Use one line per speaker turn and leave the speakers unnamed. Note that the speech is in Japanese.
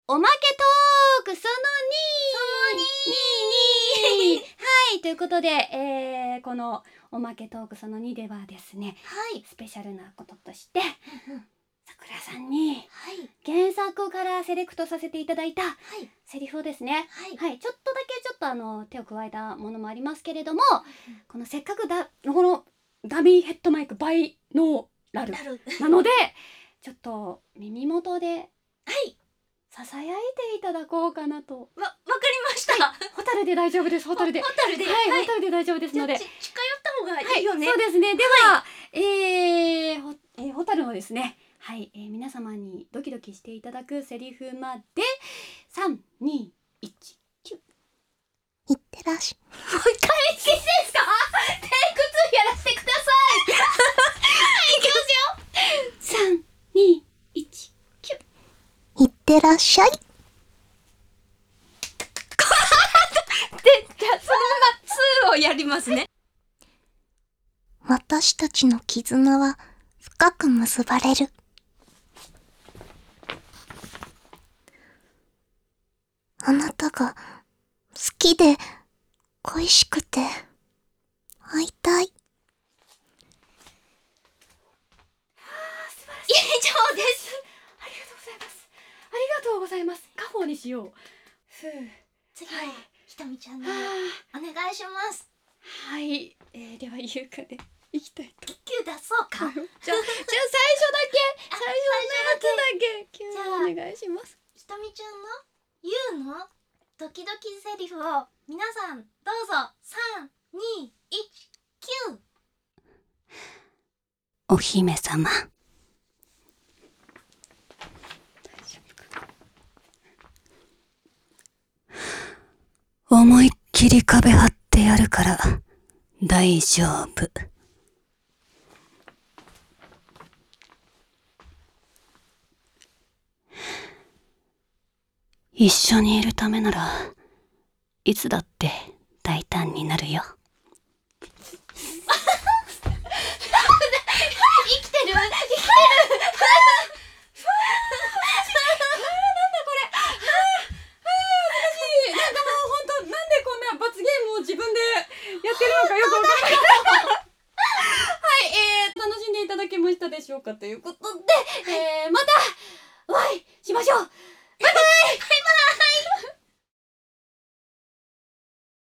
おまけトークその2。はい、ということで、このおまけトークその2ではですね、
はい。
スペシャルなこととしてさくらさんに
はい。
原作からセレクトさせていただいた
はい。
セリフをですね、
はい。
ちょっとだけ手を加えたものもありますけれども、このせっかくこのダミーヘッドマイクバイノーラルなのでちょっと耳元で
はい。
ささやいていただこうかなと。
わかりました。
ホタルで大丈夫です。ホタルで。
ホタルで。
はい、ホタルで大丈夫ですので。
近寄った方がいいよね。
そうですね。では、ホタルのですね、皆様にドキドキしていただくセリフまで3、2、1、9。
いってらっしゃい。
もう一回いいですか？テイク2やらせてください。はい、いきますよ。3、2、1、9。
いってらっしゃい。
で、じゃあそのまま2をやりますね。
私たちの絆は深く結ばれる。あなたが好きで恋しくて会いたい。
以上です。
ありがとうございます。ありがとうございます。家宝にしよう。ふう。
次はひとみちゃんにお願いします。
はい、では優香でいきたいと。
9出そうか。
じゃあ最初だけ9お願いします。
ひとみちゃんのゆうのドキドキセリフを皆さんどうぞ。3、2、1、9。
お姫様。思いっきり壁張ってやるから大丈夫。一緒にいるためならいつだって大胆になるよ。
生きてる。
なんかもう本当なんでこんな罰ゲームを自分でやってるのかよくわからない。はい、楽しんでいただけましたでしょうかということで、またお会いしましょう。